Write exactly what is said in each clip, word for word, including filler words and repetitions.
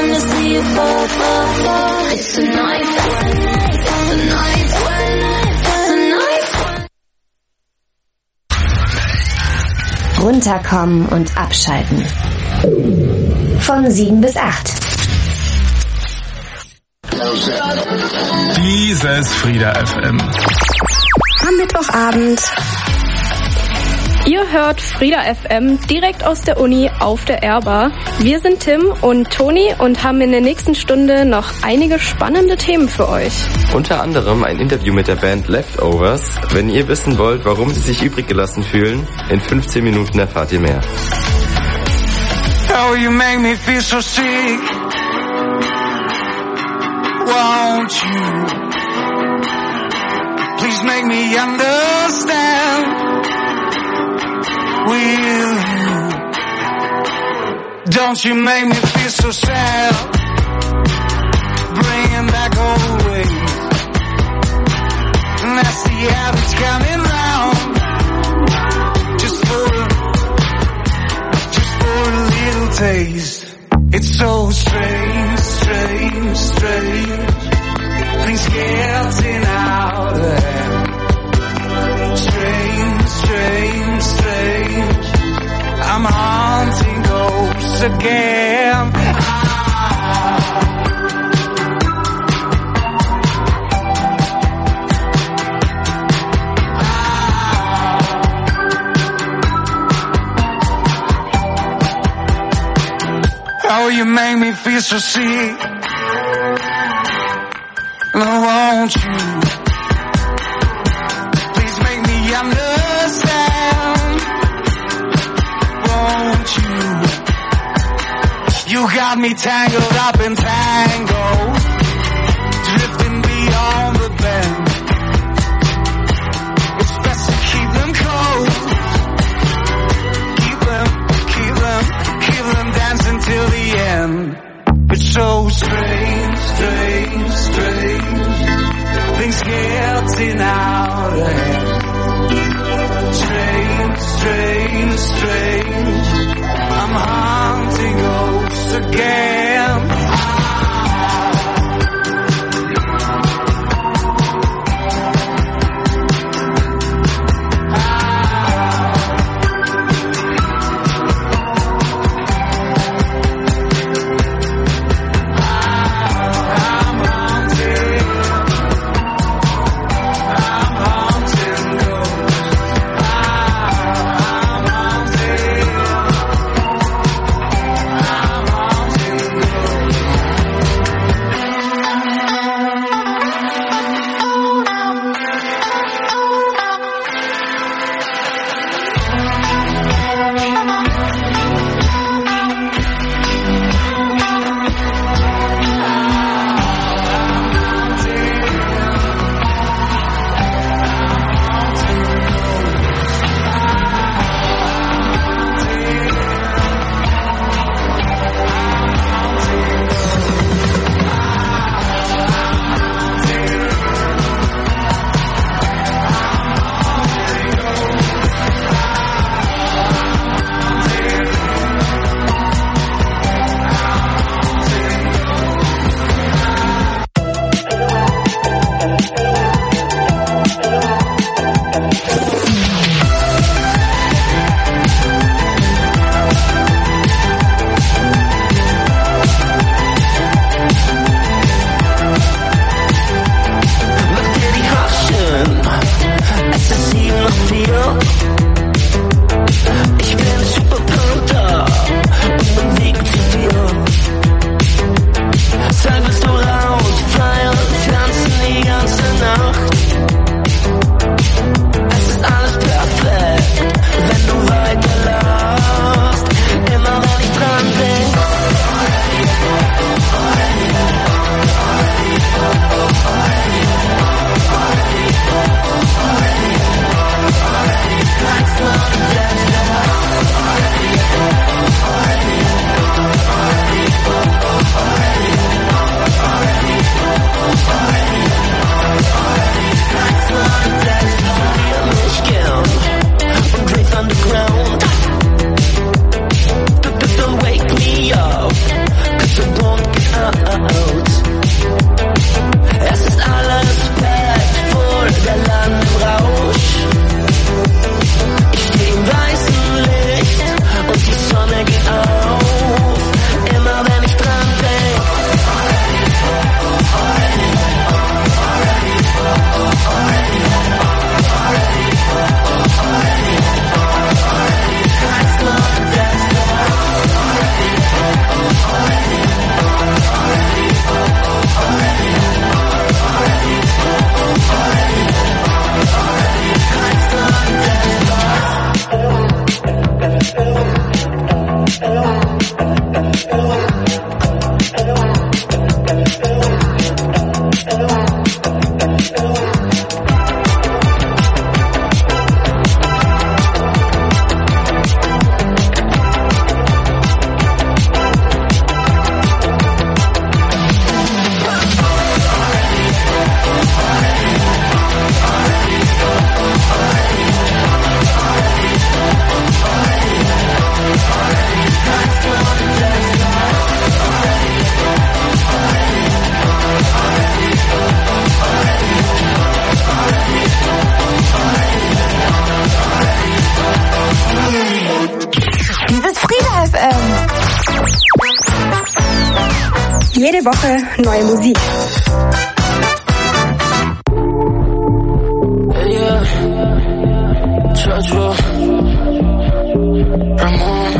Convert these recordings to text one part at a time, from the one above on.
wanna see you fall, fall, fall. It's a night, it's a night, it's a night, it's a night. Runterkommen und abschalten. Von sieben bis acht. Dieses Frieda F M. Am Mittwochabend. Ihr hört Frieda F M direkt aus der Uni auf der Airbar. Wir sind Tim und Toni und haben in der nächsten Stunde noch einige spannende Themen für euch. Unter anderem ein Interview mit der Band Leftovers. Wenn ihr wissen wollt, warum sie sich übrig gelassen fühlen, in fünfzehn Minuten erfahrt ihr mehr. Oh, you make me feel so sick. Won't you please make me understand? Will you? Don't you make me feel so sad? Bringing back old ways, and that's the habits coming round. Just for a, just for a little taste. It's so strange, strange, strange. Things getting out of hand. Strange, strange, strange. I'm haunting ghosts again. Ah. Ah. Oh, you make me feel so sick. And won't you? Understand, won't you? You got me tangled up in tango, drifting beyond the bend. It's best to keep them close, keep them, keep them, keep them dancing till the end. It's so strange, strange, strange. Things getting out of hand. Strange, strange, strange. I'm haunting ghosts again. Jede Woche neue Musik. Yeah. Jojo. Ramon.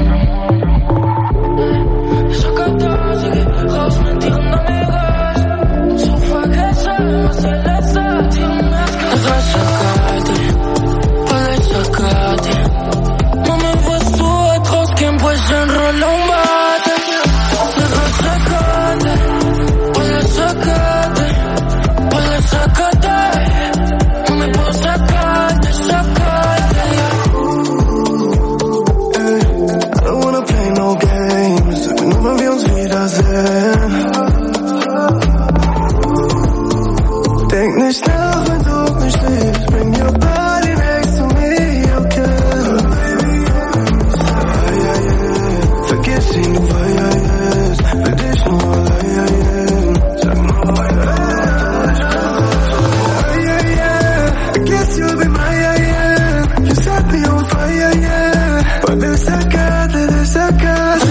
Denk nicht nach, wenn du mich liebst. Bring your body next to me, okay? Vergiss ihn, du feierst. Für dich nur allein. Sag mal, yeah, yeah. I guess you'll be my, yeah, yeah. You set me on fire, yeah. Puedes sacarte, desacarte.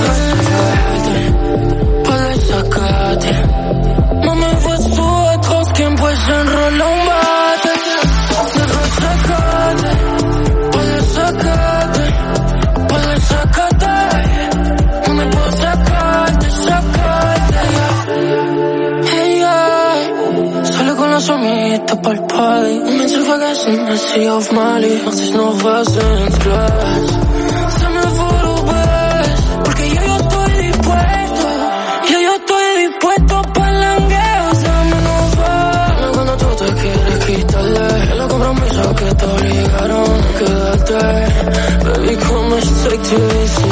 Puedes sacarte. Mami, pues tú otros quien pues enrola un bate. Deja sacarte. Puedes sacarte. Puedes sacarte. Mami, puedo sacarte, sacarte. Hey, yeah. Sale con las amitas pa'l party. Und Menschen vergessen, dass sie auf Mali macht sich noch was ins Glas. Sag mir, wo du bist, porque yo, yo estoy dispuesto. Yo, yo estoy dispuesto pa'l langueo. Vámonos, va. Cuando tú te quieres quitarle los compromisos que te obligaron a quedarte. Baby, come and take to easy,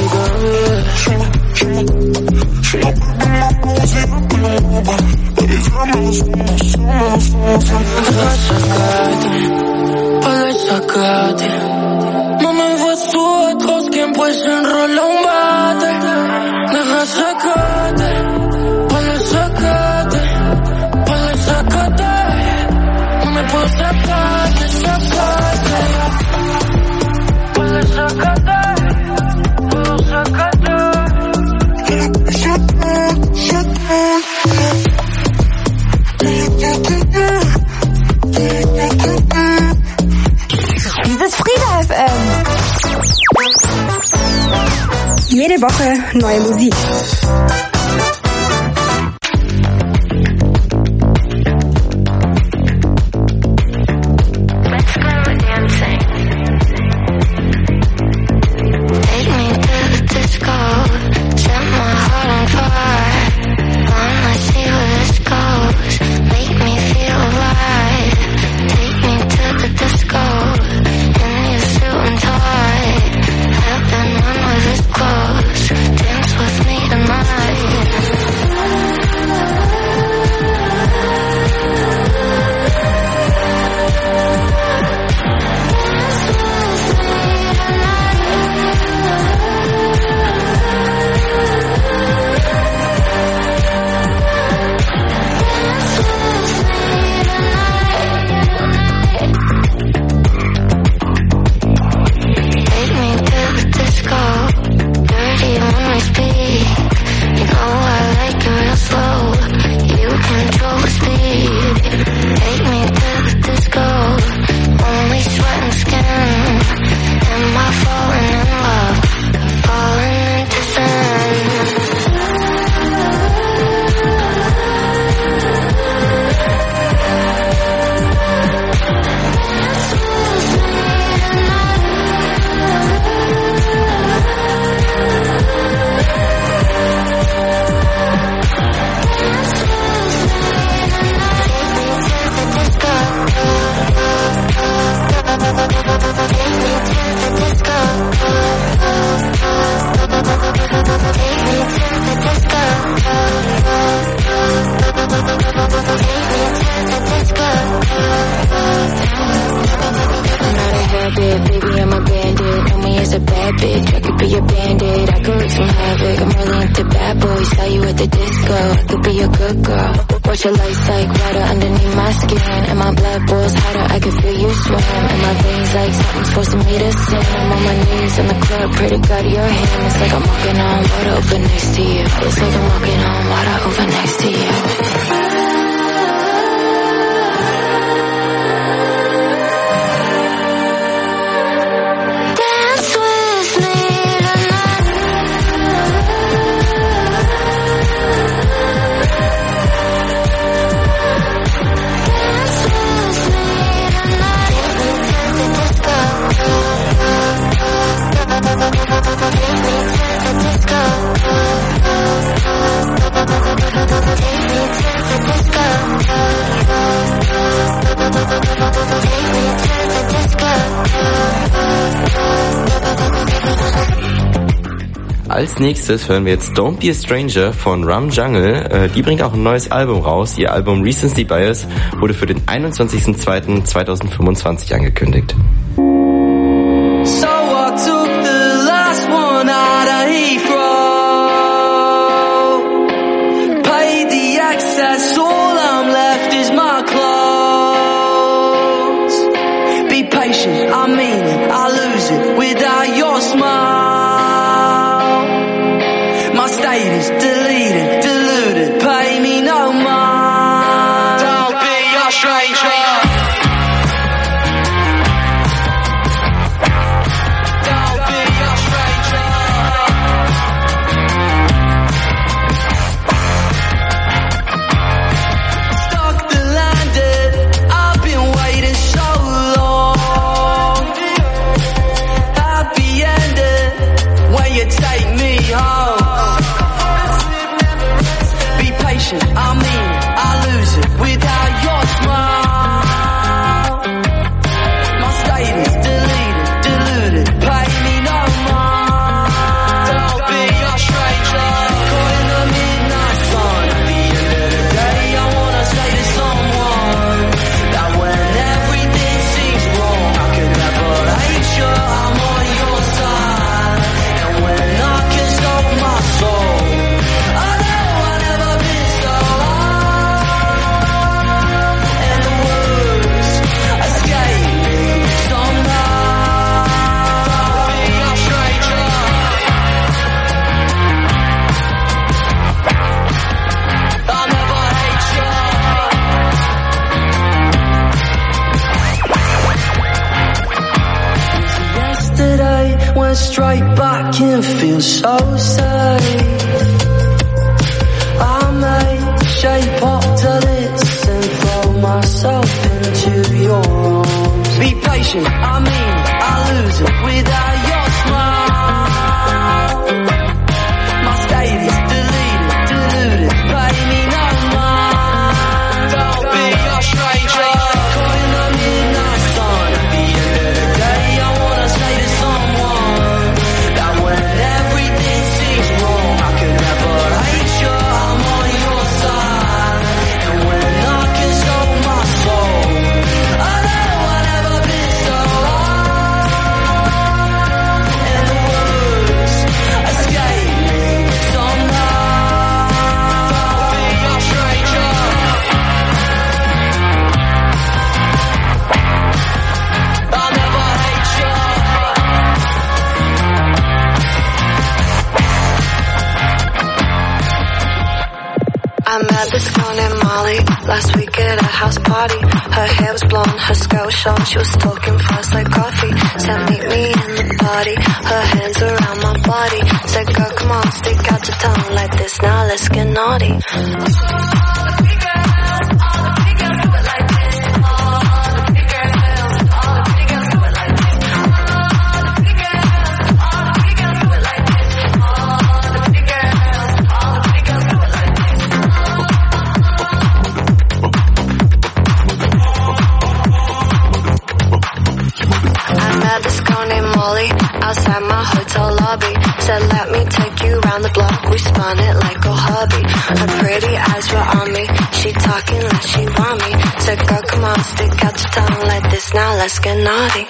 Deja sacarte, puedes sacarte. Mami, pues tú otros quien pues enrola un bate. Deja sacarte, puedes sacarte, puedes sacarte. Mami, puedo sacarte, sacarte. Puedes sacarte, puedo sacarte. Dieses Frieda F M. Jede Woche neue Musik. Let's go dancing. Take me to the disco. Set my heart on fire. Wanna see where this goes. Make me feel alive. Take me to the disco. In your suit and tie. Heaven when we're this close. Dance with me tonight. like I'm really into bad boys. Saw you at the disco, I could be a good girl. Watch your lights like water underneath my skin, and my blood boils hotter, I can feel you swim. And my veins like something's forcing me to sin. I'm on my knees in the club, pray to God your hand. It's like I'm walking on water over next to you. It's like I'm walking on water over next to you. Als nächstes hören wir jetzt Don't Be a Stranger von Rum Jungle. Die bringt auch ein neues Album raus. Ihr Album Recency Bias wurde für den einundzwanzigsten zweiten zweitausendfünfundzwanzig angekündigt. So I took the last one out of Heathrow. Paid the excess, all I'm left is my clothes. Be patient, I mean it, I lose it without your smile. My status deleted, diluted, pay me no mind. Don't be a stranger. Don't be a stranger. Stuck the landing, I've been waiting so long. Happy ending when you take me home. I mean, I lose it without your smile. My status deleted, diluted, pay me no mind. Don't be a stranger, caught in the midnight sun. At the end of the day, I wanna say to someone that when everything seems wrong, I can never hate you, I'm on your side. And when I can stop my soul, went straight back and feel so safe. I made shape up to this and throw myself into your arms. Be patient, I mean, I lose it without your smile. My status deleted, diluted, pay me no mind. Don't be a stranger, caught in the midnight sun. At the end of the day, I wanna say to someone that when everything seems wrong, I could never hate you, I'm on your side. And when I can stop my soul, I know I've never been so high. And the words escape me somehow. Don't be a stranger. I'll never hate you. I met this girl named Molly last week at a house party. Her hair was blonde, her skirt was short. She was talking fast like coffee. Said meet me in the party. Her hands around my body. Said girl come on, stick out your tongue like this. Now let's get naughty. Outside my hotel lobby, said let me take you round the block. We spun it like a hobby. Her pretty eyes were on me. She talking like she want me. Said girl come on, stick out your tongue like this. Now let's get naughty.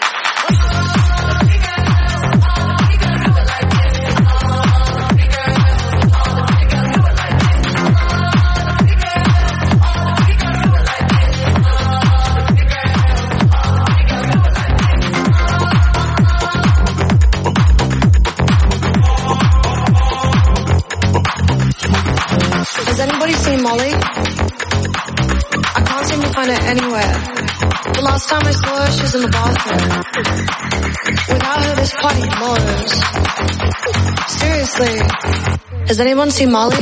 Has anybody seen Molly? I can't seem to find her anywhere. The last time I saw her, she was in the bathroom. Without her, this party blows. Seriously, has anyone seen Molly?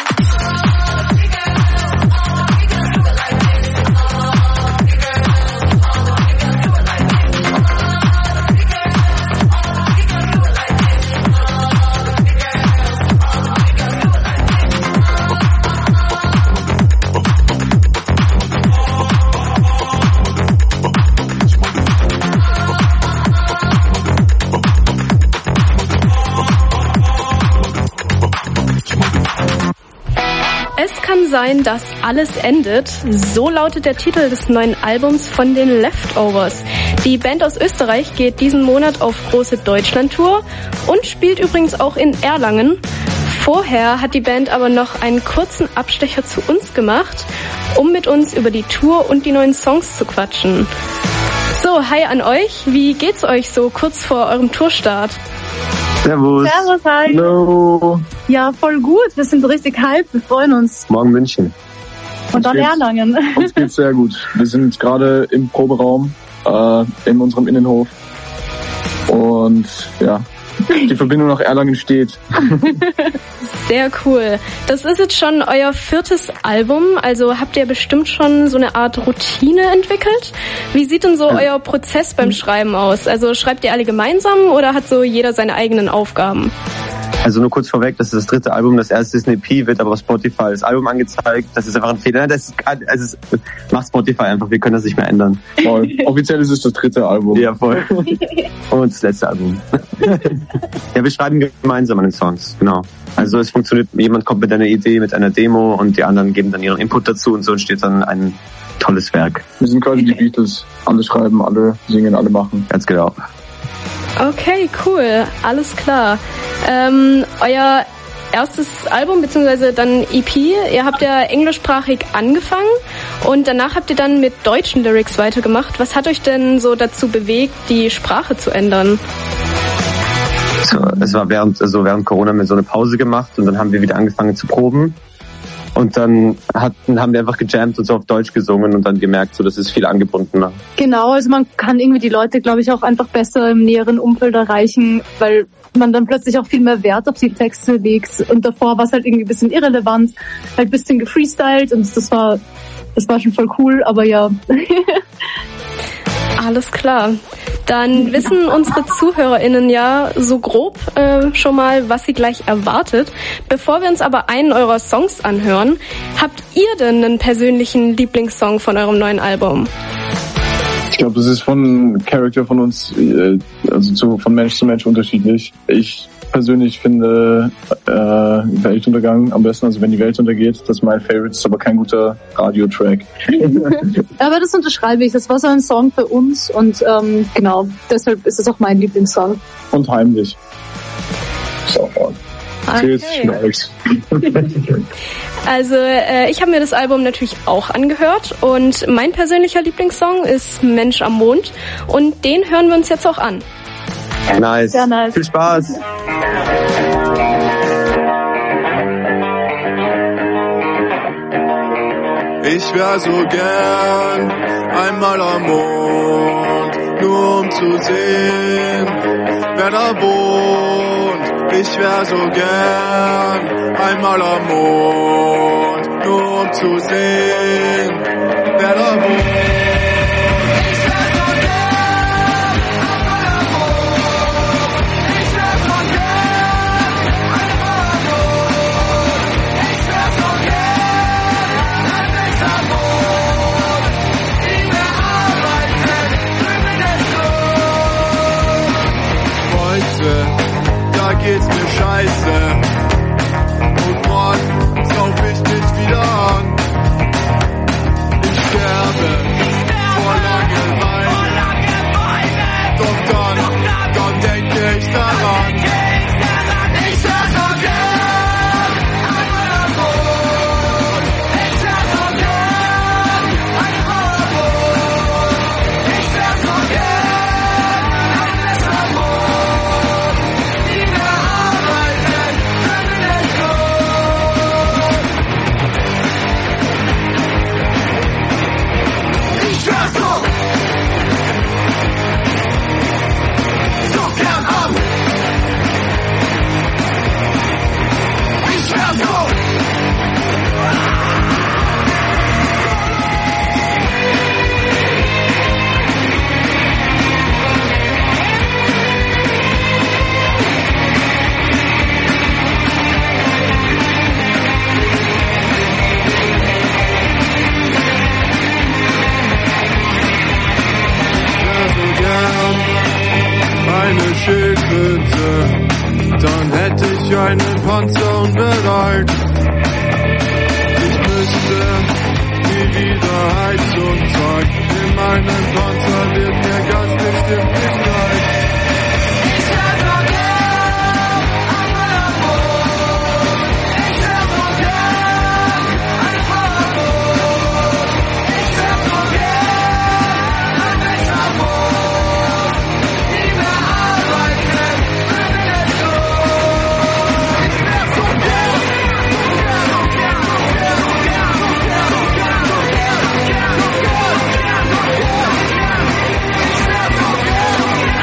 Kann sein, dass alles endet. So lautet der Titel des neuen Albums von den Leftovers. Die Band aus Österreich geht diesen Monat auf große Deutschlandtour und spielt übrigens auch in Erlangen. Vorher hat die Band aber noch einen kurzen Abstecher zu uns gemacht, um mit uns über die Tour und die neuen Songs zu quatschen. So, hi an euch. Wie geht's euch so kurz vor eurem Tourstart? Servus. Servus, hi. Hallo. Ja, voll gut. Wir sind richtig hyped. Wir freuen uns. Morgen München. Und dann Erlangen. Uns geht's sehr gut. Wir sind gerade im Proberaum, äh, in unserem Innenhof. Und ja, die Verbindung nach Erlangen steht. Sehr cool. Das ist jetzt schon euer viertes Album, also habt ihr bestimmt schon so eine Art Routine entwickelt? Wie sieht denn so euer Prozess beim Schreiben aus? Also schreibt ihr alle gemeinsam oder hat so jeder seine eigenen Aufgaben? Also nur kurz vorweg, das ist das dritte Album, das erste ist eine E P, wird aber auf Spotify als Album angezeigt. Das ist einfach ein Fehler. Das ist, das ist, macht Spotify einfach, wir können das nicht mehr ändern. Voll. Offiziell ist es das dritte Album. Ja, voll. Und das letzte Album. Ja, wir schreiben gemeinsam an den Songs, genau. Also es funktioniert, jemand kommt mit einer Idee, mit einer Demo und die anderen geben dann ihren Input dazu und so entsteht dann ein tolles Werk. Wir sind quasi die Beatles. Alle schreiben, alle singen, alle machen. Ganz genau. Okay, cool, alles klar. Ähm, euer erstes Album, beziehungsweise dann E P, ihr habt ja englischsprachig angefangen und danach habt ihr dann mit deutschen Lyrics weitergemacht. Was hat euch denn so dazu bewegt, die Sprache zu ändern? So, es war während, also während Corona haben wir so eine Pause gemacht und dann haben wir wieder angefangen zu proben. Und dann hatten, haben wir einfach gejammt und so auf Deutsch gesungen und dann gemerkt, so das ist viel angebundener. Genau, also man kann irgendwie die Leute, glaube ich, auch einfach besser im näheren Umfeld erreichen, weil man dann plötzlich auch viel mehr Wert auf die Texte legt. Und davor war es halt irgendwie ein bisschen irrelevant, halt ein bisschen gefreestylt und das war, das war schon voll cool, aber ja. Alles klar. Dann wissen unsere ZuhörerInnen ja so grob äh, schon mal, was sie gleich erwartet. Bevor wir uns aber einen eurer Songs anhören, habt ihr denn einen persönlichen Lieblingssong von eurem neuen Album? Ich glaube, das ist von Charakter von uns, also zu, von Mensch zu Mensch unterschiedlich. Ich persönlich finde äh, Weltuntergang am besten, also wenn die Welt untergeht, das ist mein Favorite, ist aber kein guter Radiotrack. Aber das unterschreibe ich, das war so ein Song für uns und ähm, genau, deshalb ist es auch mein Lieblingssong. Und heimlich. Ist auch wahr. Okay. Also äh, ich habe mir das Album natürlich auch angehört und mein persönlicher Lieblingssong ist Mensch am Mond und den hören wir uns jetzt auch an. Nice. Sehr nice. Viel Spaß. Ich wär so gern einmal am Mond, nur um zu sehen, wer da wohnt. Ich wär so gern einmal am Mond, nur um zu sehen, wer da wohnt. Da geht's mir scheiße und morgen sauf ich mich wieder an. Ich sterbe meinen Panzer und bereit. Ich müsste nie wieder Heizung tragen. In meinem Panzer wird mir ganz bestimmt nicht kalt. Ich wär so gern einmal am Mond. Ich wär so gern ein Fahrrad. Ich wär so gern ein Wäschermond. Nie mehr arbeiten, wenn es so. Ich wär so gern, so gern, so gern, so gern, so gern, so gern, so gern, so gern, so gern, so gern, so gern, so gern. Ich wär so gern, so gern,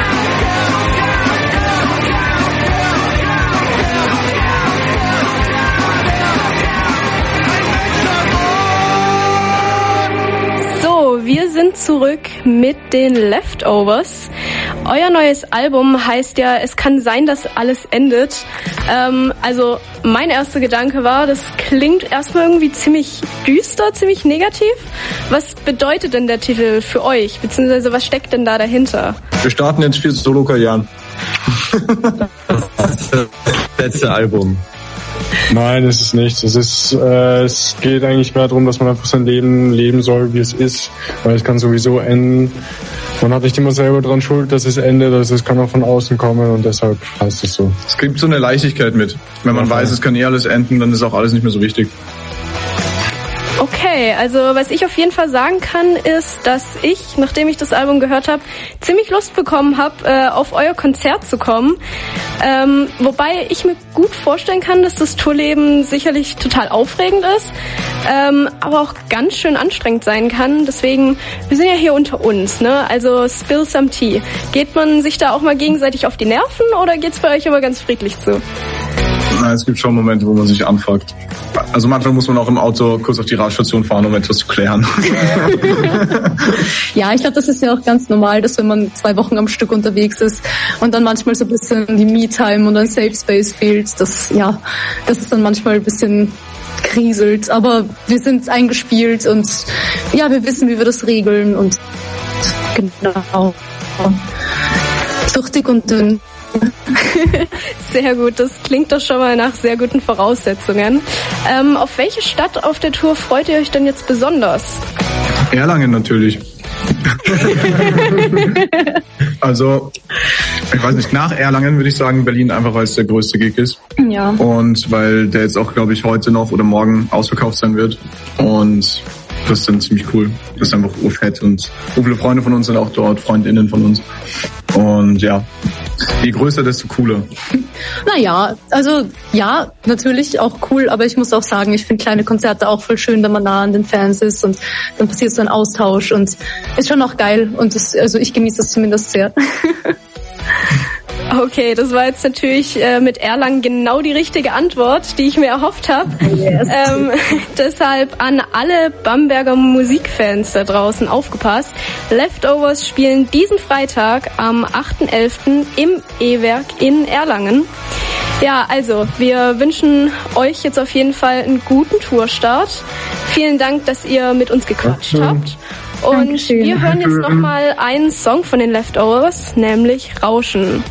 So, wir sind zurück mit den Leftovers. Euer neues Album heißt ja, es kann sein, dass alles endet. Ähm, also mein erster Gedanke war, das klingt erstmal irgendwie ziemlich düster, ziemlich negativ. Was bedeutet denn der Titel für euch? Beziehungsweise was steckt denn da dahinter? Wir starten jetzt vier Solo-Karrieren. Das ist das letzte Album. Nein, es ist nicht. Es ist, äh, es geht eigentlich mehr darum, dass man einfach sein Leben leben soll, wie es ist, weil es kann sowieso enden. Man hat nicht immer selber dran schuld, dass es endet, also es kann auch von außen kommen und deshalb heißt es so. Es gibt so eine Leichtigkeit mit. Wenn man ja, weiß, es kann eh alles enden, dann ist auch alles nicht mehr so wichtig. Okay, also was ich auf jeden Fall sagen kann, ist, dass ich, nachdem ich das Album gehört habe, ziemlich Lust bekommen habe, äh, auf euer Konzert zu kommen. Ähm, wobei ich mir gut vorstellen kann, dass das Tourleben sicherlich total aufregend ist, ähm, aber auch ganz schön anstrengend sein kann. Deswegen, wir sind ja hier unter uns, ne? Also spill some tea. Geht man sich da auch mal gegenseitig auf die Nerven oder geht's bei euch immer ganz friedlich zu? Nein, es gibt schon Momente, wo man sich anfuckt. Also manchmal muss man auch im Auto kurz auf die Radstation fahren, um etwas zu klären. Ja, ich glaube, das ist ja auch ganz normal, dass wenn man zwei Wochen am Stück unterwegs ist und dann manchmal so ein bisschen die Me-Time und ein Safe Space fehlt, dass, ja, das ist dann manchmal ein bisschen kriselt. Aber wir sind eingespielt und ja, wir wissen, wie wir das regeln und genau. Durch dick und dünn. Sehr gut, das klingt doch schon mal nach sehr guten Voraussetzungen. Ähm, auf welche Stadt auf der Tour freut ihr euch denn jetzt besonders? Erlangen natürlich. Also, ich weiß nicht, nach Erlangen würde ich sagen Berlin, einfach weil es der größte Gig ist. Ja. Und weil der jetzt auch, glaube ich, heute noch oder morgen ausverkauft sein wird. Und das ist dann ziemlich cool. Das ist einfach urfett und so viele Freunde von uns sind auch dort, FreundInnen von uns. Und ja, je größer, desto cooler. Naja, also ja, natürlich auch cool, aber ich muss auch sagen, ich finde kleine Konzerte auch voll schön, wenn man nah an den Fans ist und dann passiert so ein Austausch und ist schon auch geil und das, also ich genieße das zumindest sehr. Okay, das war jetzt natürlich äh, mit Erlangen genau die richtige Antwort, die ich mir erhofft habe. Yes. Ähm, deshalb an alle Bamberger Musikfans da draußen aufgepasst. Leftovers spielen diesen Freitag am achten elften im E-Werk in Erlangen. Ja, also wir wünschen euch jetzt auf jeden Fall einen guten Tourstart. Vielen Dank, dass ihr mit uns gequatscht Danke. habt. Und Dankeschön. Wir hören jetzt nochmal einen Song von den Leftovers, nämlich Rauschen.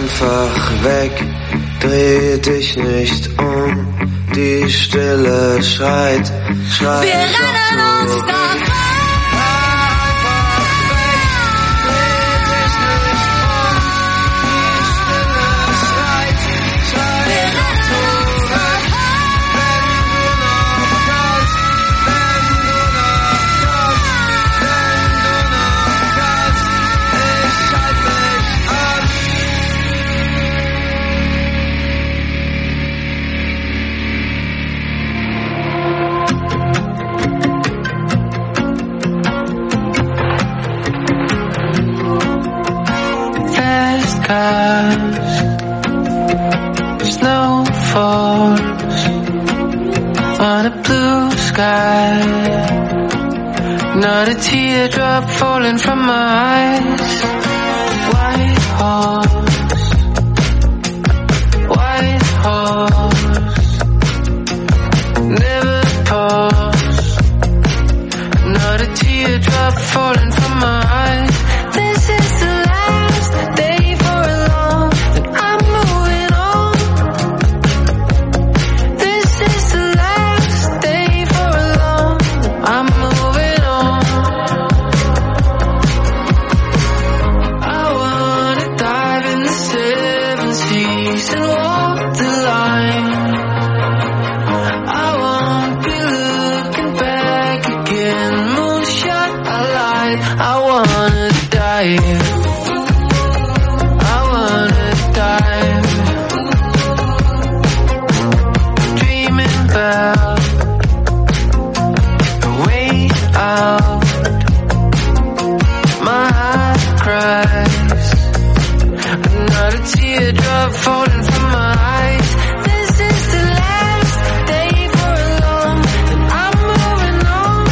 einfach weg, dreh dich nicht um, die Stille schreit, schreit. Wir rennen uns davon. Snow falls on a blue sky. Not a teardrop falling from my eyes. White horse, white horse, never pause. Not a teardrop falling from my eyes. This is the last day for a long that I'm moving on. This is the last day for a long that I'm moving on. I wanna dive in the seven seas and walk the line. I won't be looking back again. Moonshot, I lied. I wanna dive. About the way out, my heart cries. Not a teardrop falling from my eyes. This is the last day for a long that I'm moving on.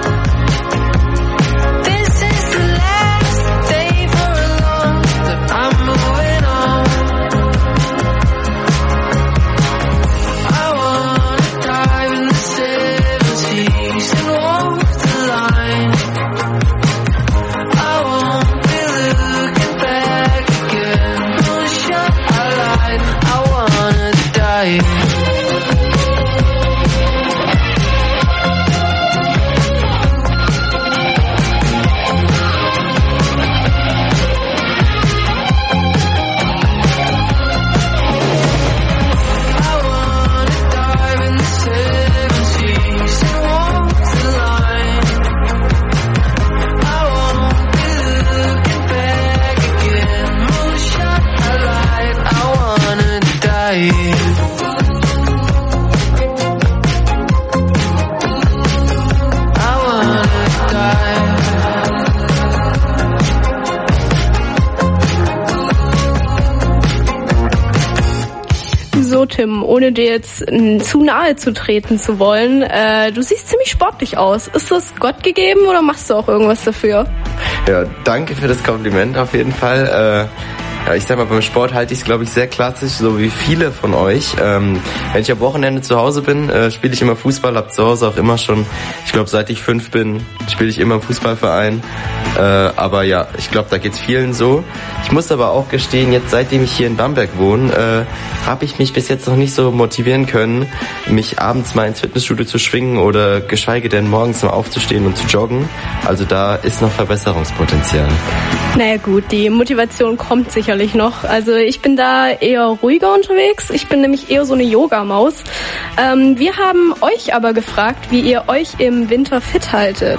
This is the last day for a long that I'm moving on. I wanna dive in the seven seas and walk the line. I won't be looking back again. Moonshot, I lied. I wanna dive. Tim, ohne dir jetzt äh, zu nahe zu treten zu wollen, äh, du siehst ziemlich sportlich aus. Ist das Gott gegeben oder machst du auch irgendwas dafür? Ja, danke für das Kompliment auf jeden Fall. Äh, ja, ich sag mal, beim Sport halte ich es, glaube ich, sehr klassisch, so wie viele von euch. Ähm, wenn ich am Wochenende zu Hause bin, äh, spiele ich immer Fußball, hab zu Hause auch immer schon, ich glaube, seit ich fünf bin, spiele ich immer im Fußballverein. Äh, aber ja, ich glaube, da geht's vielen so. Ich muss aber auch gestehen, jetzt seitdem ich hier in Bamberg wohne, äh, habe ich mich bis jetzt noch nicht so motivieren können, mich abends mal ins Fitnessstudio zu schwingen oder geschweige denn morgens mal aufzustehen und zu joggen. Also da ist noch Verbesserungspotenzial. Naja gut, die Motivation kommt sicherlich noch. Also ich bin da eher ruhiger unterwegs. Ich bin nämlich eher so eine Yoga-Maus. Ähm, wir haben euch aber gefragt, wie ihr euch im Winter fit haltet.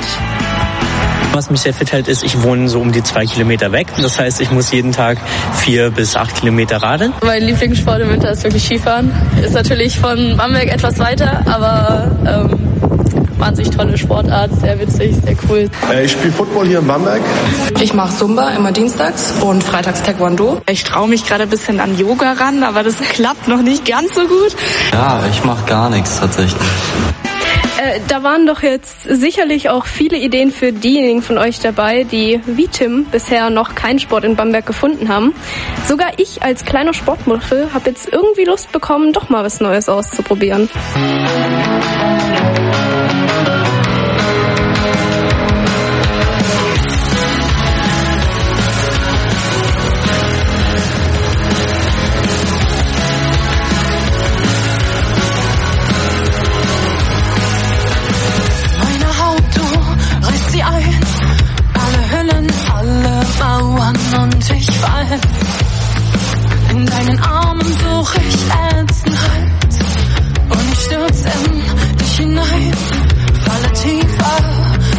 Was mich sehr fit hält, ist, ich wohne so um die zwei Kilometer weg. Das heißt, ich muss jeden Tag vier bis acht Kilometer radeln. Mein Lieblingssport im Winter ist wirklich Skifahren. Ist natürlich von Bamberg etwas weiter, aber ähm, wahnsinnig tolle Sportart, sehr witzig, sehr cool. Äh, ich spiele Football hier in Bamberg. Ich mache Zumba immer dienstags und freitags Taekwondo. Ich traue mich gerade ein bisschen an Yoga ran, aber das klappt noch nicht ganz so gut. Ja, ich mache gar nichts tatsächlich. Äh, da waren doch jetzt sicherlich auch viele Ideen für diejenigen von euch dabei, die wie Tim bisher noch keinen Sport in Bamberg gefunden haben. Sogar ich als kleiner Sportmuffel habe jetzt irgendwie Lust bekommen, doch mal was Neues auszuprobieren.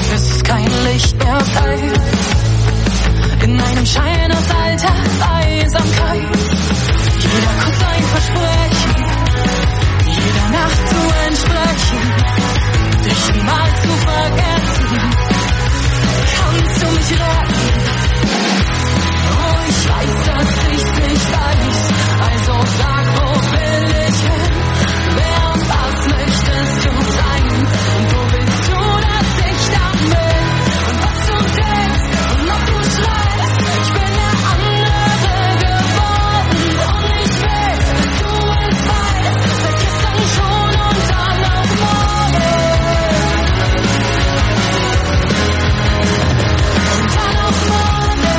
bis kein Licht mehr bleibt. In einem Schein aus alter Einsamkeit. Jeder Kuss ein Versprechen, jeder Nacht zu entsprechen, dich niemals zu vergessen. Kannst du mich retten? Oh, ich weiß, dass ich's nicht weiß. Also sag, wo will ich hin? Wer und was möchtest du sein? Und wo willst du, dass ich dann bin? Und was du denkst und ob du schreist. Ich bin der andere geworden und ich will, dass du es weißt. Seit gestern schon und dann auch morgen. Und dann auch morgen.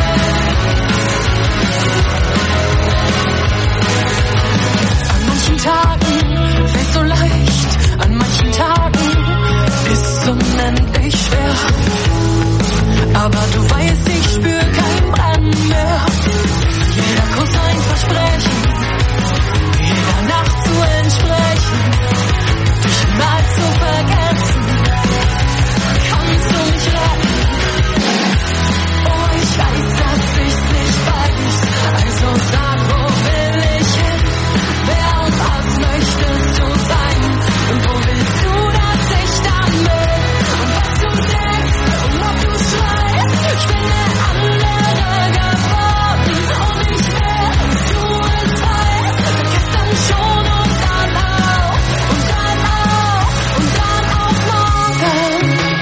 An manchen Tagen fällt so leicht, an manchen Tagen ist so unendlich schwer. Aber du weißt, ich spür kein Brennen mehr. Jeder Kuss ein Versprechen, jeder Nacht zu entsprechen, dich mal zu vergessen. Kannst du mich retten? Oh, ich weiß, dass ich's nicht weiß. Also sag, wo will ich hin? Wer und was möchtest du sein? Und wo willst du, dass ich dann bin? Und was du denkst und ob du schreist. Ich bin der andere geworden und ich will, dass du es weißt. Seit gestern schon und dann auch, und dann auch, und dann auch morgen.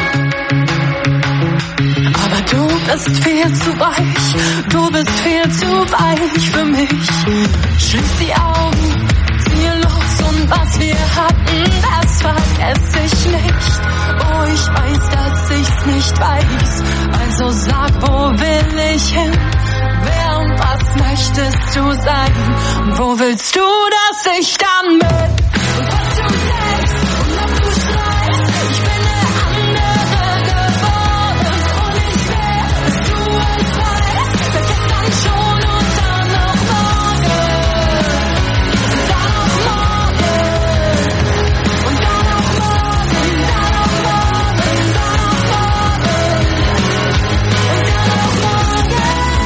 Aber du bist viel zu weich, du bist viel zu weich für mich. Schließ die Augen, ziehe los und was wir hatten, das vergesse ich nicht. Oh, ich weiß, dass ich's nicht weiß. Also sag, wo will ich hin? Wer und was möchtest du sein? Und wo willst du, dass ich dann bin? Und was du denkst und ob du schreist. Ich bin der andere geworden und ich will, dass du es weißt. Seit gestern schon und dann auch morgen. Und dann auch morgen. Und dann auch morgen. Dann auch morgen. Dann auch morgen. Und dann auch morgen.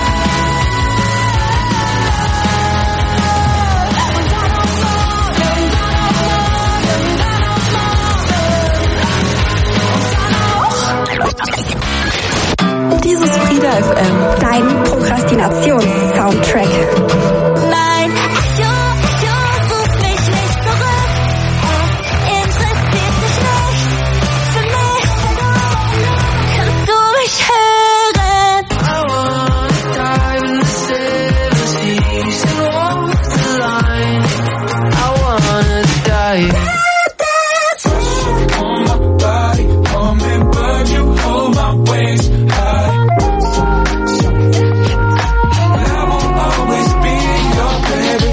Und dann auch morgen. Dann auch morgen. Dann auch morgen. Dieses Frieda F M, dein Prokrastinations-Soundtrack. Nein, Echo, Echo, ruf mich nicht zurück. Es interessiert mich nicht. Für mich, kannst du mich hören? I wanna dive in the silver seas and walk the line. I wanna dive. On my body, on me, but you hold my waist high. And I will always be your baby.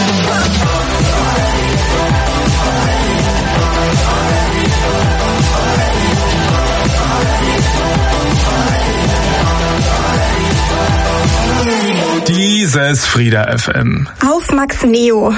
Dieses Frieda F M. Auf Max Neo.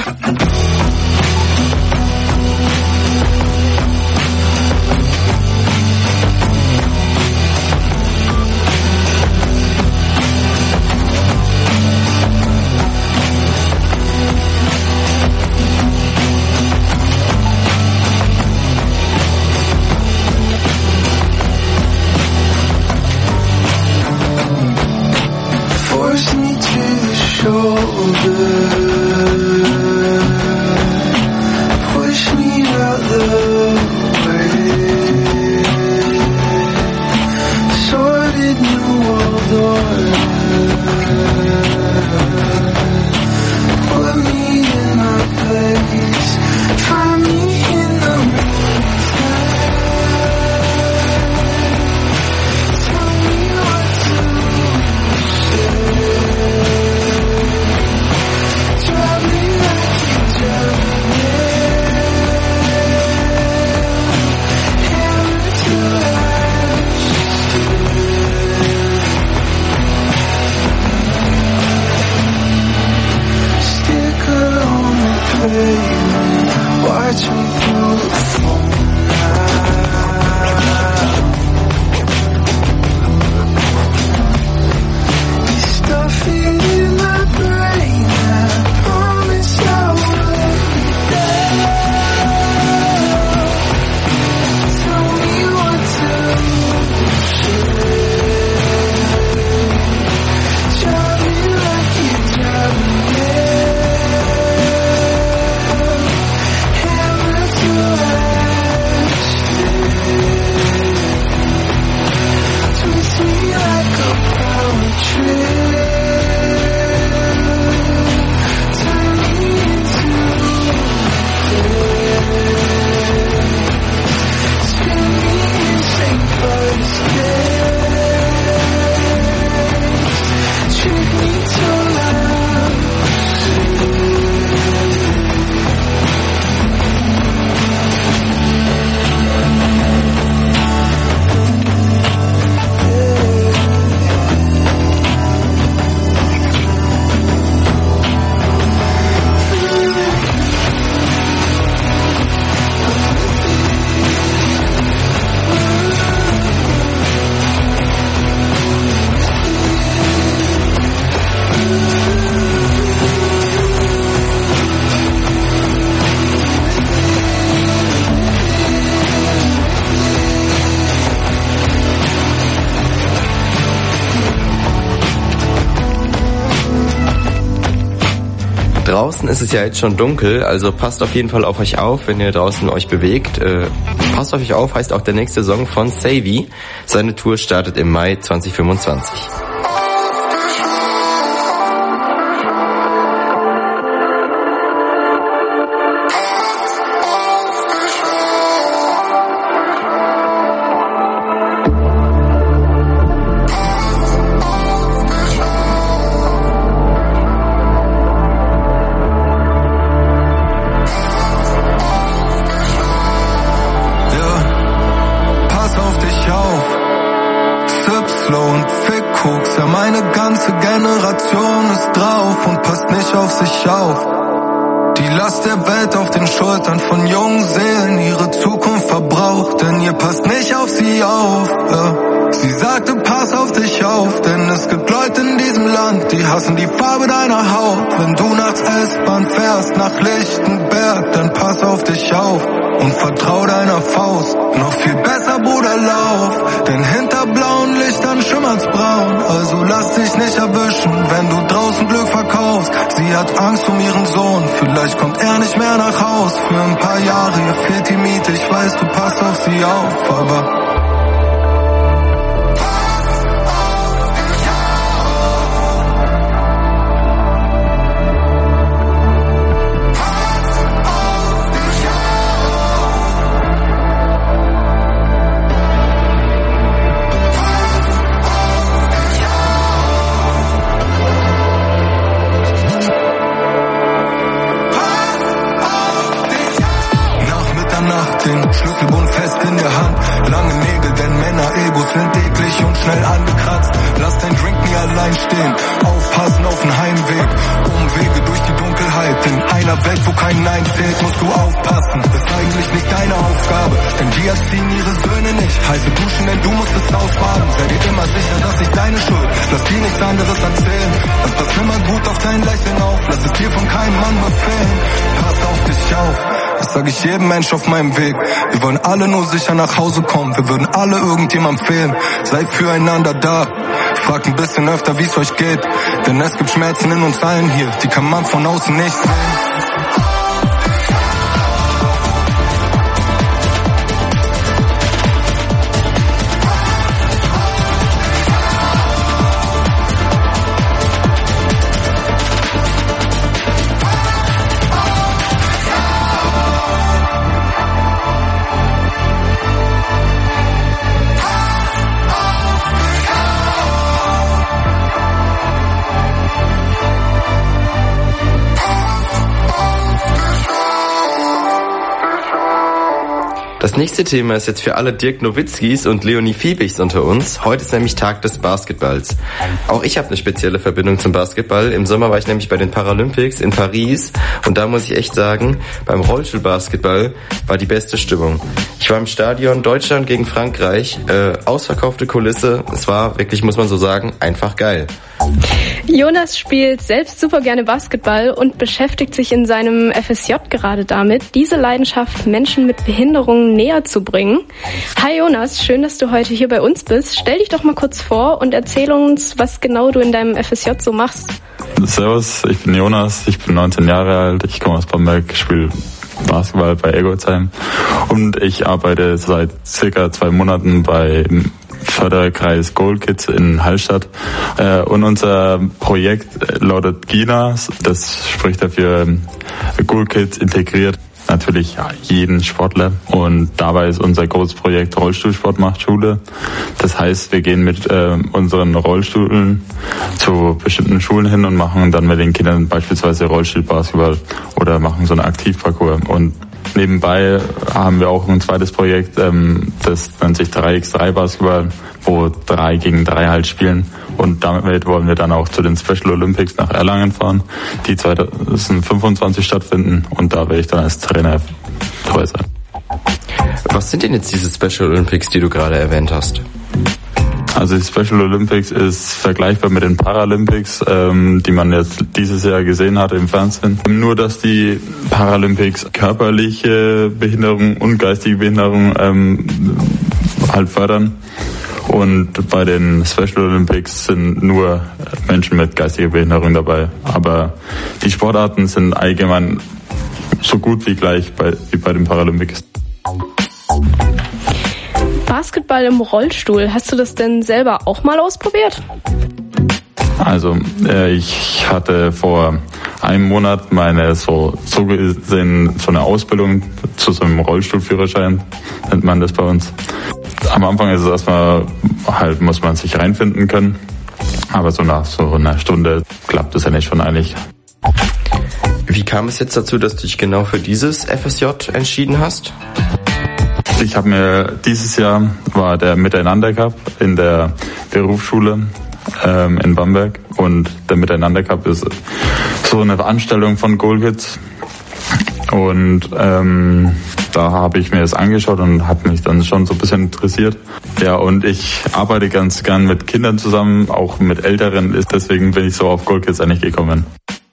Force me to the shoulder. Draußen ist es ja jetzt schon dunkel, also passt auf jeden Fall auf euch auf, wenn ihr draußen euch bewegt. Äh, passt auf euch auf heißt auch der nächste Song von Savy. Seine Tour startet im Mai zwanzig fünfundzwanzig. Auf meinem Weg. Wir wollen alle nur sicher nach Hause kommen. Wir würden alle irgendjemandem fehlen. Seid füreinander da. Fragt ein bisschen öfter, wie es euch geht. Denn es gibt Schmerzen in uns allen hier. Die kann man von außen nicht sehen. Das nächste Thema ist jetzt für alle Dirk Nowitzkis und Leonie Fiebigs unter uns. Heute ist nämlich Tag des Basketballs. Auch ich habe eine spezielle Verbindung zum Basketball. Im Sommer war ich nämlich bei den Paralympics in Paris und da muss ich echt sagen, beim Rollstuhlbasketball war die beste Stimmung. Ich war im Stadion Deutschland gegen Frankreich, äh, ausverkaufte Kulisse. Es war wirklich, muss man so sagen, einfach geil. Jonas spielt selbst super gerne Basketball und beschäftigt sich in seinem F S J gerade damit, diese Leidenschaft Menschen mit Behinderungen näher zu bringen. Hi Jonas, schön, dass du heute hier bei uns bist. Stell dich doch mal kurz vor und erzähl uns, was genau du in deinem F S J so machst. Servus, ich bin Jonas, ich bin neunzehn Jahre alt, ich komme aus Bamberg, spiele Basketball bei Egolsheim und ich arbeite seit circa zwei Monaten bei Förderkreis Gold Kids in Hallstatt. Und unser Projekt lautet GINA, das spricht dafür Gold Kids integriert natürlich jeden Sportler und dabei ist unser großes Projekt Rollstuhlsport macht Schule. Das heißt, wir gehen mit äh, unseren Rollstühlen zu bestimmten Schulen hin und machen dann mit den Kindern beispielsweise Rollstuhlbasketball oder machen so einen Aktivparcours. Und nebenbei haben wir auch ein zweites Projekt, ähm, das nennt sich drei gegen drei Basketball, wo drei gegen drei halt spielen. Und damit wollen wir dann auch zu den Special Olympics nach Erlangen fahren, die zwanzig fünfundzwanzig stattfinden. Und da werde ich dann als Trainer dabei sein. Was sind denn jetzt diese Special Olympics, die du gerade erwähnt hast? Also die Special Olympics ist vergleichbar mit den Paralympics, ähm, die man jetzt dieses Jahr gesehen hat im Fernsehen. Nur, dass die Paralympics körperliche Behinderung und geistige Behinderung ähm, halt fördern. Und bei den Special Olympics sind nur Menschen mit geistiger Behinderung dabei. Aber die Sportarten sind allgemein so gut wie gleich bei, wie bei den Paralympics. Basketball im Rollstuhl, hast du das denn selber auch mal ausprobiert? Also äh, ich hatte vor einem Monat meine so, so gesehen so eine Ausbildung zu so einem Rollstuhlführerschein, nennt man das bei uns. Am Anfang ist es erstmal halt, muss man sich reinfinden können, aber so nach so einer Stunde klappt es ja nicht schon eigentlich. Wie kam es jetzt dazu, dass du dich genau für dieses F S J entschieden hast? Ich habe mir dieses Jahr war der Miteinander Cup in der Berufsschule ähm, in Bamberg und der Miteinander Cup ist so eine Veranstaltung von GoalKids und ähm, da habe ich mir das angeschaut und habe mich dann schon so ein bisschen interessiert. Ja, und ich arbeite ganz gern mit Kindern zusammen, auch mit Älteren, deswegen bin ich so auf GoalKids eigentlich gekommen.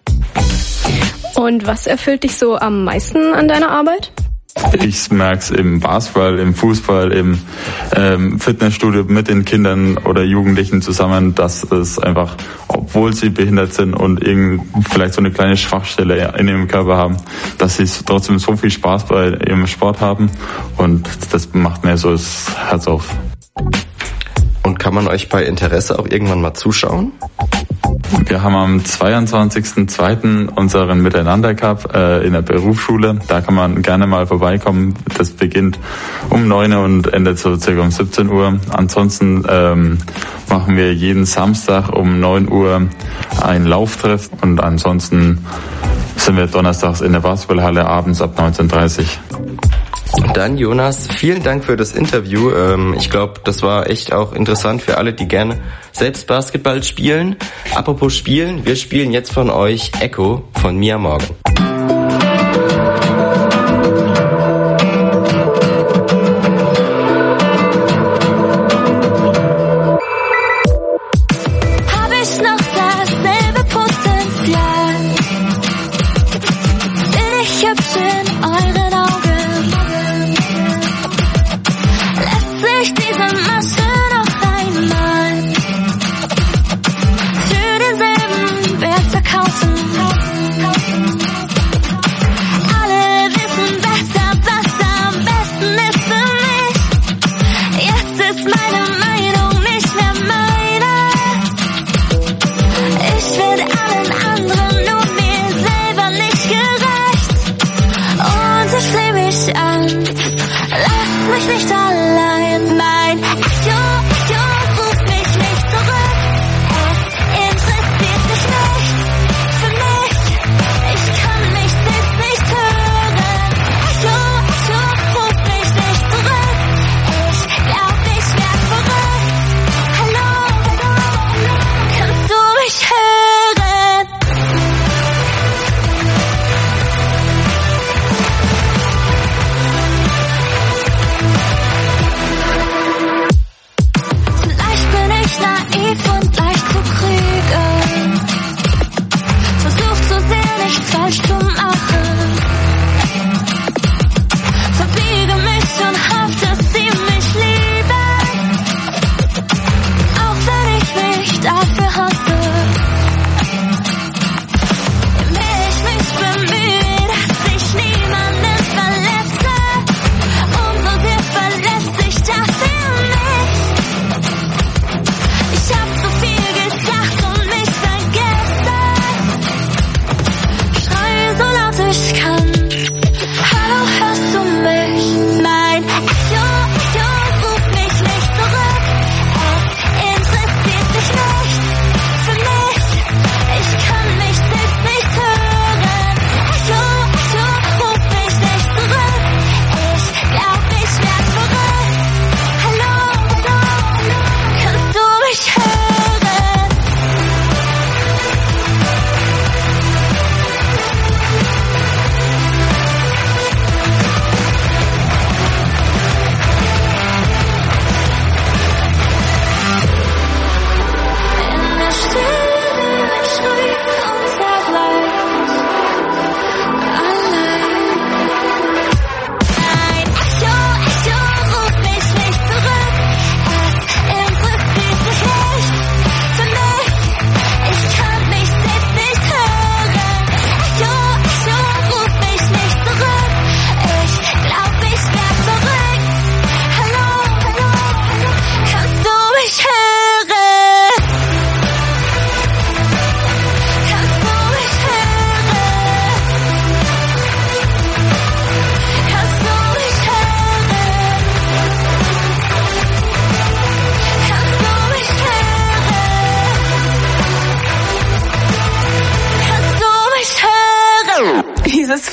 Und was erfüllt dich so am meisten an deiner Arbeit? Ich merke es im Basketball, im Fußball, im ähm, Fitnessstudio mit den Kindern oder Jugendlichen zusammen, dass es einfach, obwohl sie behindert sind und irgend vielleicht so eine kleine Schwachstelle in ihrem Körper haben, dass sie trotzdem so viel Spaß bei ihrem Sport haben und das macht mir so das Herz auf. Und kann man euch bei Interesse auch irgendwann mal zuschauen? Wir haben am zweiundzwanzigsten zweiten unseren Miteinander Cup äh, in der Berufsschule. Da kann man gerne mal vorbeikommen. Das beginnt um neun Uhr und endet so circa um siebzehn Uhr. Ansonsten ähm, machen wir jeden Samstag um neun Uhr einen Lauftreff und ansonsten sind wir donnerstags in der Basketballhalle abends ab neunzehn Uhr dreißig. Und dann, Jonas, vielen Dank für das Interview. Ich glaube, das war echt auch interessant für alle, die gerne selbst Basketball spielen. Apropos Spielen, wir spielen jetzt von euch Echo von Mia Morgan.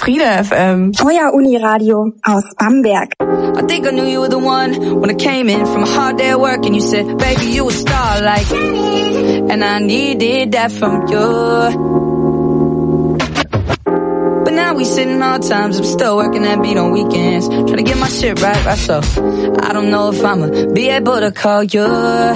Frieda F M. Euer Uniradio aus Bamberg. I think I knew you were the one when I came in from a hard day at work and you said, baby, you a star like me. And I needed that from you. But now we sitting hard times, I'm still working that beat on weekends. Trying to get my shit right, right, so I don't know if I'ma be able to call you.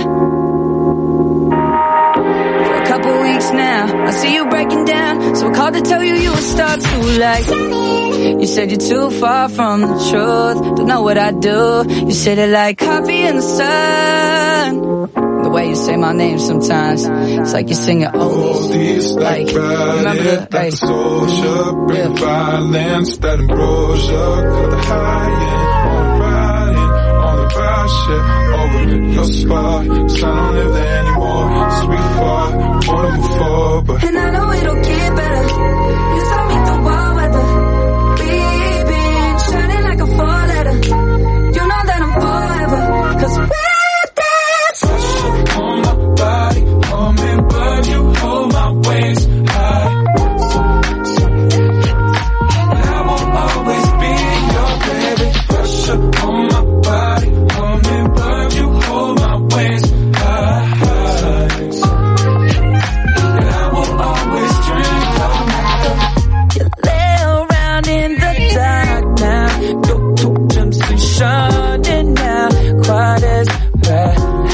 Couple weeks now, I see you breaking down, so I called to tell you you would start to like. You said you're too far from the truth, don't know what I do. You said it like coffee in the sun. The way you say my name sometimes, it's like you sing it oldies. Like, remember the, hey, yeah. Violence, that ambrosia, cut the high end, on the ride shit, over your spot, cause I don't live there anymore, so we fought, wanna move forward, but and I know it'll get better, you told me the wild weather, we've been shining like a four letter, you know that I'm forever, cause we're pressure on my body, hold me, but you hold my waist high, and I will always be your baby, pressure on my body, hold me, but you hold my waist high, and I will always drink your nectar. You lay around in the dark now, your two gems are shining now, quite as bright.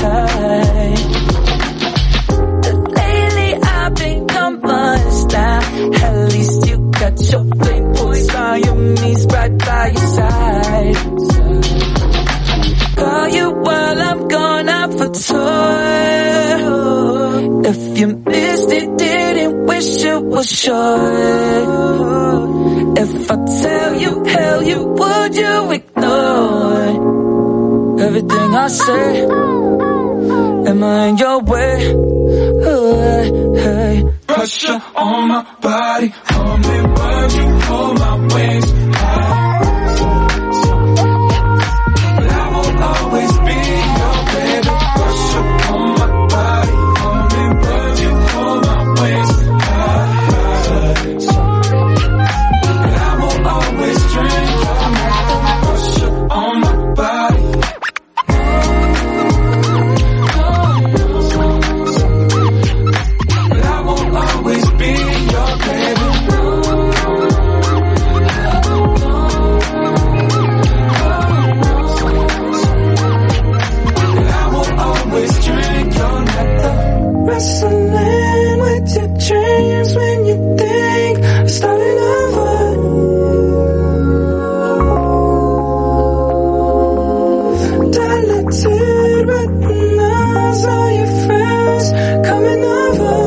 Lately I've been convinced now, at least you got your flame points on your knees right by your side. Call you while I'm gone out for tour. If you missed it, didn't wish it was short. If I tell you, hell you, would you ignore everything I say? Am I in your way? Oh, hey, hey. Pressure on my body, hold me, but you hold my waist high. But I will always be your baby. Pressure on my body, hold me, but you hold my waist high. And I will always drink your nectar. Pressure on my body. Always be your baby. And I will always drink your nectar. Wrestling with your dreams when you think of starting over. Dilated retinas, all your friends coming over.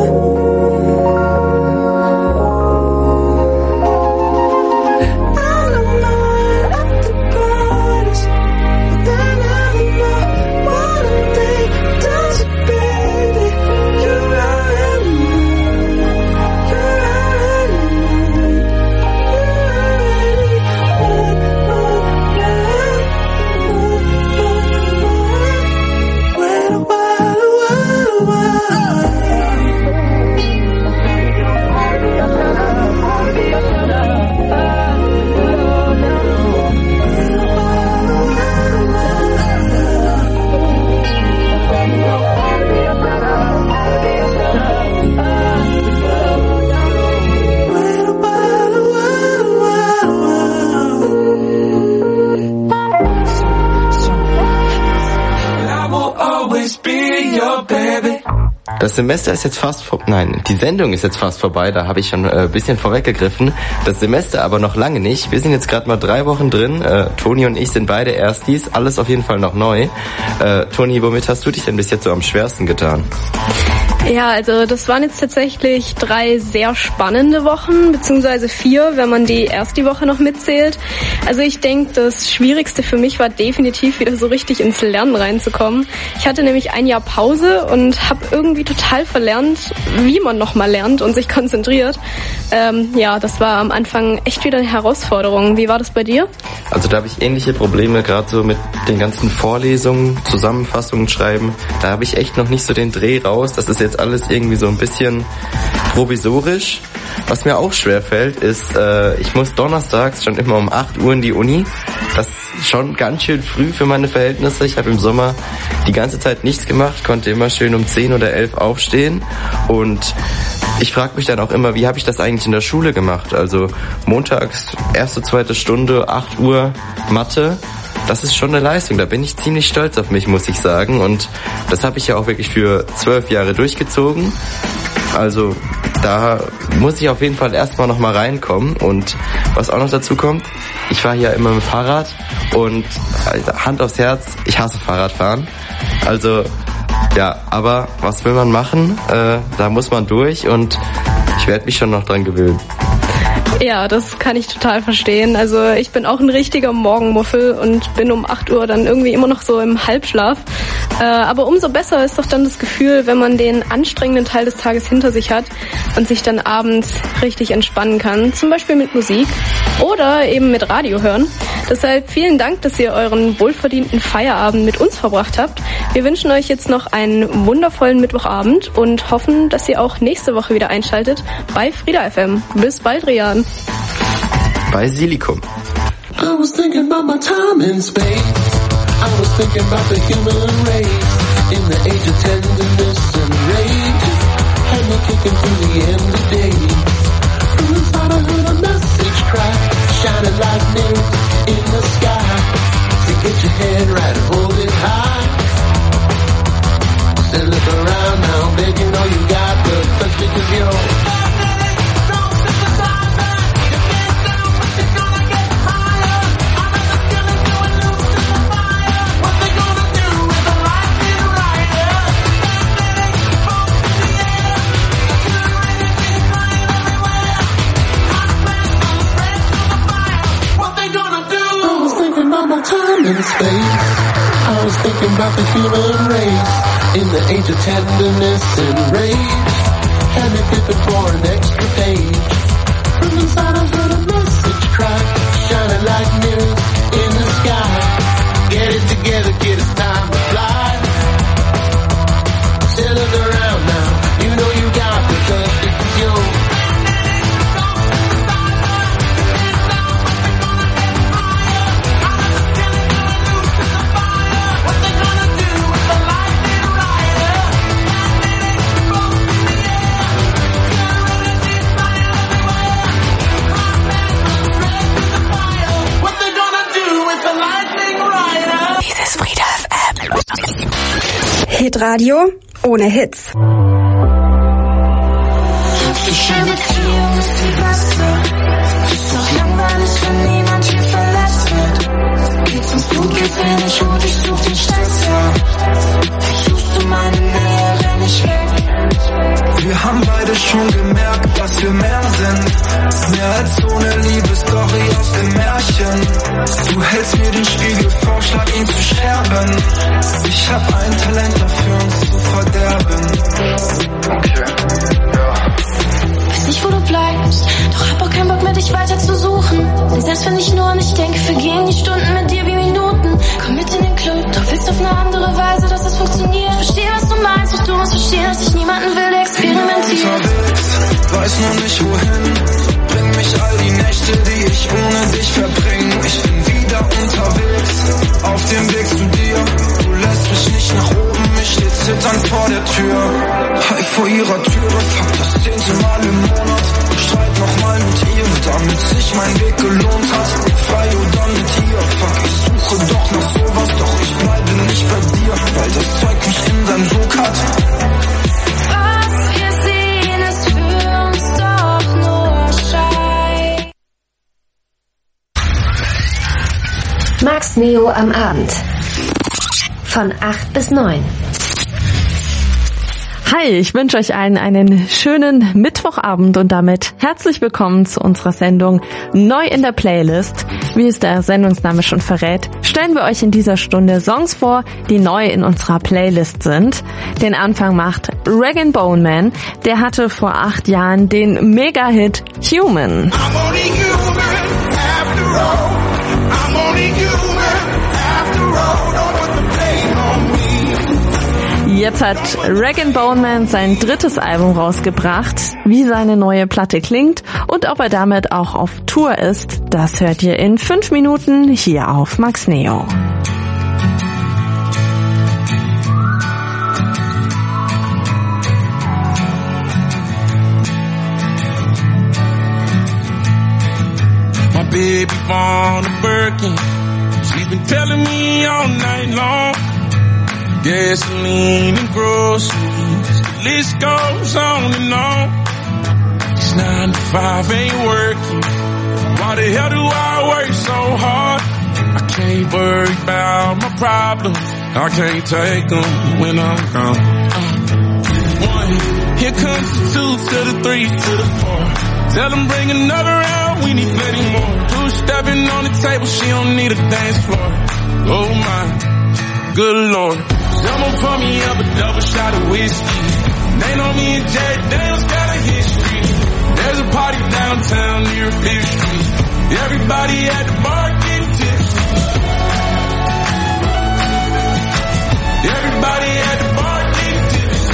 Das Semester ist jetzt fast vor, nein, die Sendung ist jetzt fast vorbei, da habe ich schon ein äh, bisschen vorweggegriffen. Das Semester aber noch lange nicht. Wir sind jetzt gerade mal drei Wochen drin. Äh, Toni und ich sind beide Erstis, alles auf jeden Fall noch neu. Äh, Toni, womit hast du dich denn bis jetzt so am schwersten getan? Ja, also das waren jetzt tatsächlich drei sehr spannende Wochen, beziehungsweise vier, wenn man die erste Woche noch mitzählt. Also ich denke, das Schwierigste für mich war definitiv wieder so richtig ins Lernen reinzukommen. Ich hatte nämlich ein Jahr Pause und habe irgendwie total verlernt, wie man nochmal lernt und sich konzentriert. Ähm, ja, das war am Anfang echt wieder eine Herausforderung. Wie war das bei dir? Also da habe ich ähnliche Probleme, gerade so mit den ganzen Vorlesungen, Zusammenfassungen schreiben. Da habe ich echt noch nicht so den Dreh raus. Das ist jetzt alles irgendwie so ein bisschen provisorisch. was mir auch schwer fällt, ist, äh, ich muss donnerstags schon immer um acht Uhr in die Uni. Das ist schon ganz schön früh für meine Verhältnisse. Ich habe im Sommer die ganze Zeit nichts gemacht, konnte immer schön um zehn oder elf aufstehen. Und ich frage mich dann auch immer, wie habe ich das eigentlich in der Schule gemacht? Also montags, erste, zweite Stunde, acht Uhr Mathe. Das ist schon eine Leistung, da bin ich ziemlich stolz auf mich, muss ich sagen. Und das habe ich ja auch wirklich für zwölf Jahre durchgezogen. Also da muss ich auf jeden Fall erstmal noch mal reinkommen. Und was auch noch dazu kommt, ich fahre ja immer mit dem Fahrrad und Hand aufs Herz, ich hasse Fahrradfahren. Also ja, aber was will man machen? Äh, da muss man durch und ich werde mich schon noch dran gewöhnen. Ja, das kann ich total verstehen. Also ich bin auch ein richtiger Morgenmuffel und bin um acht Uhr dann irgendwie immer noch so im Halbschlaf. Äh, aber umso besser ist doch dann das Gefühl, wenn man den anstrengenden Teil des Tages hinter sich hat und sich dann abends richtig entspannen kann. Zum Beispiel mit Musik oder eben mit Radio hören. Deshalb vielen Dank, dass ihr euren wohlverdienten Feierabend mit uns verbracht habt. Wir wünschen euch jetzt noch einen wundervollen Mittwochabend und hoffen, dass ihr auch nächste Woche wieder einschaltet bei Frieda F M. Bis bald, Rian. Bei Silikum. I was thinking about my time in space. I was thinking about the human race. In the age of tenderness and rage. Had me kicking through the end of days. From inside I heard a message cry. Shining like mirrors in the sky. So get your head right and hold it high. Said look around now, baby, know you got the touch because you're time in space. I was thinking about the human race. In the age of tenderness and rage. Had me flipping for an extra page. From inside I heard a message cry. Shining like mirrors in the sky. Get it together, kid, it's time to fly. Still look around now. You know you got the touch, it's yours. Hitradio ohne Hits. Die schöne Beziehung ist die beste. Ist doch langweilig, wenn niemand hier verletzt wird. Geht's ums Blut, geht's mir nicht gut, ich such den Stress, ja. Versuchst du meine Nähe, renn ich weg. Wir haben beide schon gemerkt, dass wir mehr sind. Mehr als so eine Liebesstory aus dem Märchen. Du hältst mir den Spiegel vor, schlag ihn zu Scherben. Ich hab ein Talent dafür, uns zu verderben. Okay, ja. Weiß nicht, wo du bleibst, doch hab auch keinen Bock mehr, dich weiter zu suchen. Denn selbst wenn ich nur an dich denke, vergehen die Stunden mit dir wie Minuten. Komm mit in den Club, doch willst auf eine andere Weise, dass es funktioniert. Verstehe, was du meinst, doch du musst verstehen, dass ich niemanden will, der experimentiert. Weiß noch nicht wohin, bring mich all die Nächte, die ich ohne dich verbringe. Ich bin wieder unterwegs, auf dem Weg zu dir. Du lässt mich nicht nach oben, ich steh zitternd vor der Tür. High vor ihrer Türe, fuck das zehnte Mal im Monat. Streit nochmal mit ihr, damit sich mein Weg gelohnt hat. Frei oder mit ihr, fuck ich suche doch nach sowas. Doch ich bleibe nicht bei dir, weil das Zeug mich in deinem Sog hat. Max Neo am Abend. Von acht bis neun. Hi, ich wünsche euch allen einen schönen Mittwochabend und damit herzlich willkommen zu unserer Sendung Neu in der Playlist. Wie es der Sendungsname schon verrät, stellen wir euch in dieser Stunde Songs vor, die neu in unserer Playlist sind. Den Anfang macht Rag and Bone Man, der hatte vor acht Jahren den Mega-Hit Human. Jetzt hat Rag and Bone Man sein drittes Album rausgebracht. Wie seine neue Platte klingt und ob er damit auch auf Tour ist, das hört ihr in fünf Minuten hier auf Max Neo. Baby born a Birkin. She's been telling me all night long. Gasoline and groceries, the list goes on and on. This nine to five ain't working. Why the hell do I work so hard? I can't worry about my problems. I can't take them when I'm gone. Uh, one, here comes the two to the three to the four. Tell them bring another round, we need plenty more. Two stepping on the table, she don't need a dance floor. Oh my, good lord. Someone pour me up a double shot of whiskey. They know me and Jay Daniels got a history. There's a party downtown near Fifth Street. Everybody at the bar getting tipsy. Everybody at the bar getting tipsy.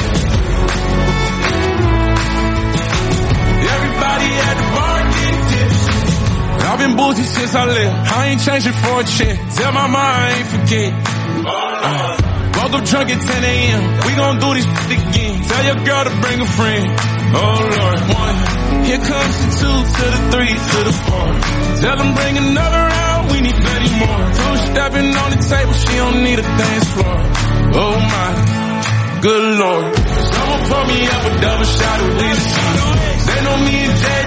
Everybody at the bar getting tipsy. I've been boozy since I left. I ain't changing for a check. Tell my mom I ain't forget. Uh, woke up drunk at ten a.m. We gon' do this shit again. Tell your girl to bring a friend. Oh Lord, one. Here comes the two to the three to the four. Tell them bring another round. We need plenty more. Two stepping on the table. She don't need a dance floor. Oh my, good lord. Someone pour me up a double shot of whiskey. They know me and Jay